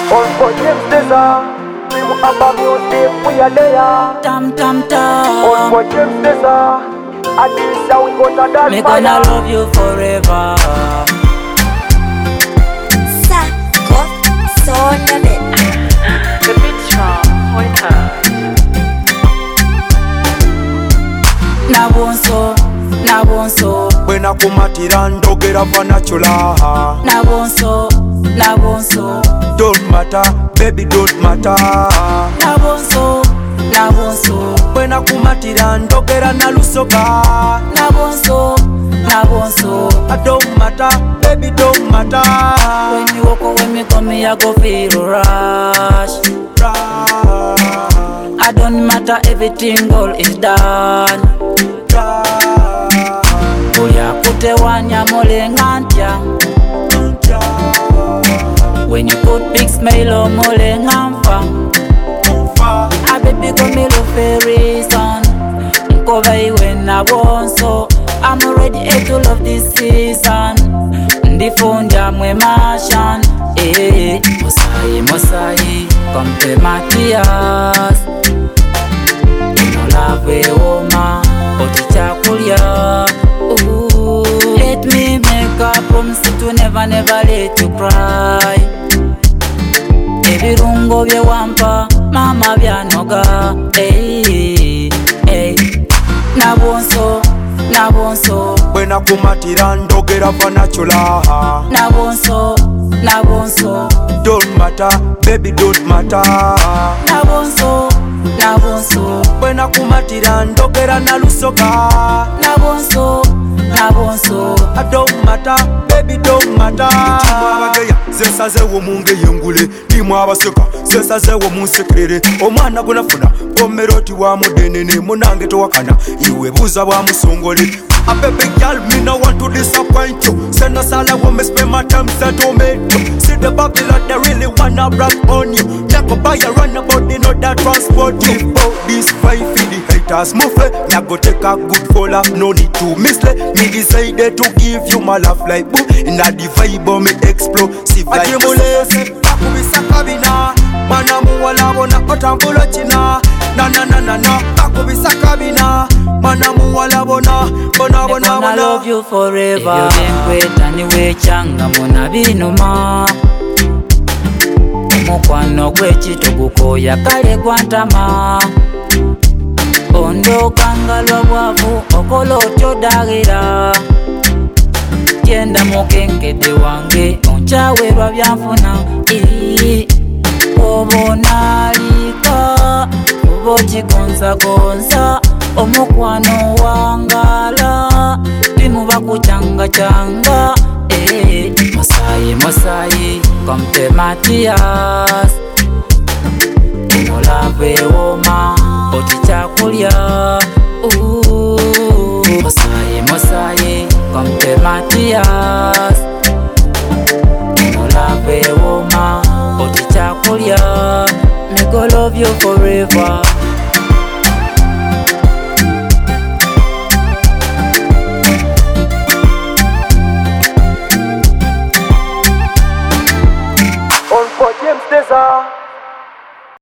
Uncle James Deza, we will have a music, we are there. Tam tam tam. Uncle James Deza, and this is how we go to dance. Me gonna love you forever. Sako Sonabe. The beat's from Hoita. Nabonso, nabonso. Bwena kumatira ndogera vanachula. Nabonso, nabonso. Don't matter, baby don't matter. Nabonso, nabonso. Bwena kumatira ndogera nalusoka. Nabonso, nabonso. I don't matter, baby don't matter. When you walk away, me come here, I go feel rush. I don't matter, everything all is done. Kuya kute wanya molengantya. When you put big smile on molengamfa. I baby go me love for reason. Cover you when I want so. I'm already able to love this season. Ndifunja mwe mashan. Mosai, Mosai, come to Matthias. No love we oma, oticha kulia. Let me make a promise to never, never let you cry. Ebirungo bye wampa, mama byanoga. Nabonso, nabonso. Bwena kumatira ndogera vanachula. Nabonso, nabonso. Don't matter, baby don't matter. Nabonso, nabonso. Bwena kumatira ndogera nalusoka. Nabonso, nabonso. I don't matter, baby don't matter. Chimwabageya, zesazewo munge yengule. Dimwabaseka, zesazewo munsekerere. Omwana gunafuna, omeroti wa mudenene. Munange towakana, iwe buza wa musongole. A baby girl, me no want to disappoint you. Send us all I want me spend my time set to make you. See the Babylon, they really wanna brag on you. Never buy a runabout, they know that transport you. Oh, this fight for the haters, move it. Ya go take a good fall up, no need to mislead. Me decided to give you my love like boo. Inna the vibe, me explosive like Ajimulese, Akubisa kabina. Mana muwala bona otambulo china. Na na na na na, Akubisa kabina. Mana muwala bona, bona bona bona. I love you forever. If you didn't anyway changa muna binuma. Mukwano gw'ekitugu yakale gwantama. Ondoka lwa bwavu okola otyo dagira. Genda mukengedde wange onchawerwa byanfuna. Obonalika oba okigonzagonza omukwano wangala bimuba kucangacanga. Mosai, Mosai, come to Matthias. No love we oma, oticha kulia. Mosai, Mosai, come to Matthias. No love we oma, oticha kulia. Me go love you forever.